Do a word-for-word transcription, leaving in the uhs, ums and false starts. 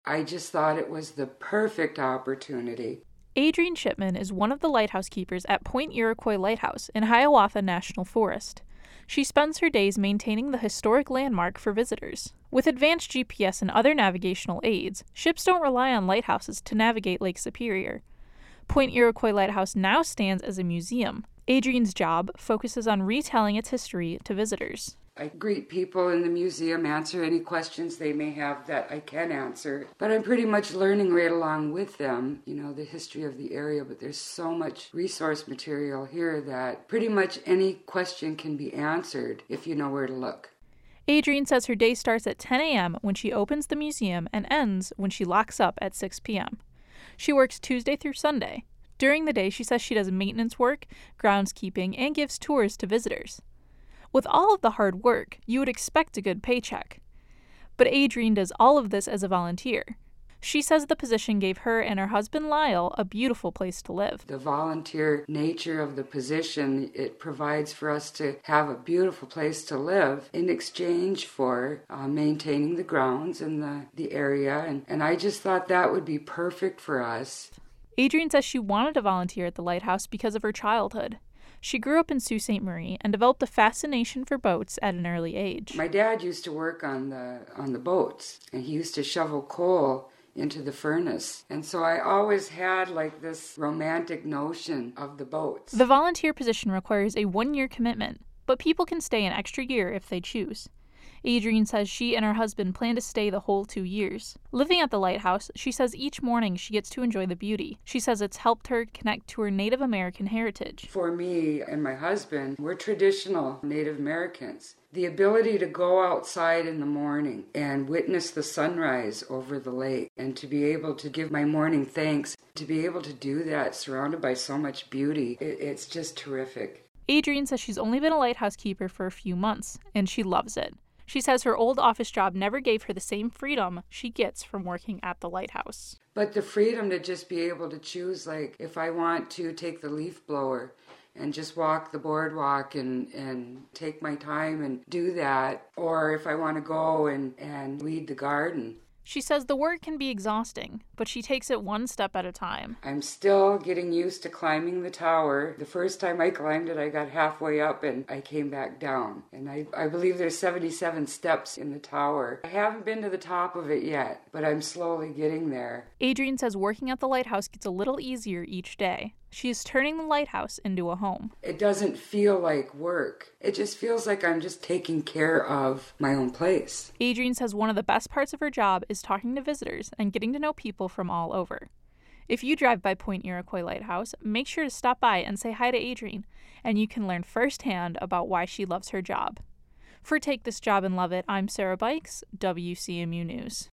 I just thought it was the perfect opportunity. Adrienne Shipman is one of the lighthouse keepers at Point Iroquois Lighthouse in Hiawatha National Forest. She spends her days maintaining the historic landmark for visitors. With advanced G P S and other navigational aids, ships don't rely on lighthouses to navigate Lake Superior. Point Iroquois Lighthouse now stands as a museum. Adrienne's job focuses on retelling its history to visitors. I greet people in the museum, answer any questions they may have that I can answer. But I'm pretty much learning right along with them, you know, the history of the area. But there's so much resource material here that pretty much any question can be answered if you know where to look. Adrienne says her day starts at ten a.m. when she opens the museum and ends when she locks up at six p.m. She works Tuesday through Sunday. During the day, she says she does maintenance work, groundskeeping, and gives tours to visitors. With all of the hard work, you would expect a good paycheck. But Adrienne does all of this as a volunteer. She says the position gave her and her husband Lyle a beautiful place to live. The volunteer nature of the position, it provides for us to have a beautiful place to live in exchange for uh, maintaining the grounds and the, the area. And, and I just thought that would be perfect for us. Adrienne says she wanted to volunteer at the lighthouse because of her childhood. She grew up in Sault Ste. Marie and developed a fascination for boats at an early age. My dad used to work on the on the boats, and he used to shovel coal into the furnace. And so I always had like this romantic notion of the boats. The volunteer position requires a one-year commitment, but people can stay an extra year if they choose. Adrienne says she and her husband plan to stay the whole two years. Living at the lighthouse, she says each morning she gets to enjoy the beauty. She says it's helped her connect to her Native American heritage. For me and my husband, we're traditional Native Americans. The ability to go outside in the morning and witness the sunrise over the lake and to be able to give my morning thanks, to be able to do that surrounded by so much beauty, it, it's just terrific. Adrienne says she's only been a lighthouse keeper for a few months, and she loves it. She says her old office job never gave her the same freedom she gets from working at the lighthouse. But the freedom to just be able to choose, like, if I want to take the leaf blower and just walk the boardwalk and, and take my time and do that, or if I want to go and, and weed the garden. She says the work can be exhausting, but she takes it one step at a time. I'm still getting used to climbing the tower. The first time I climbed it, I got halfway up and I came back down. And I, I believe there's seventy-seven steps in the tower. I haven't been to the top of it yet, but I'm slowly getting there. Adrienne says working at the lighthouse gets a little easier each day. She is turning the lighthouse into a home. It doesn't feel like work. It just feels like I'm just taking care of my own place. Adrienne says one of the best parts of her job is talking to visitors and getting to know people from all over. If you drive by Point Iroquois Lighthouse, make sure to stop by and say hi to Adrienne, and you can learn firsthand about why she loves her job. For Take This Job and Love It, I'm Sarah Bikes, W C M U News.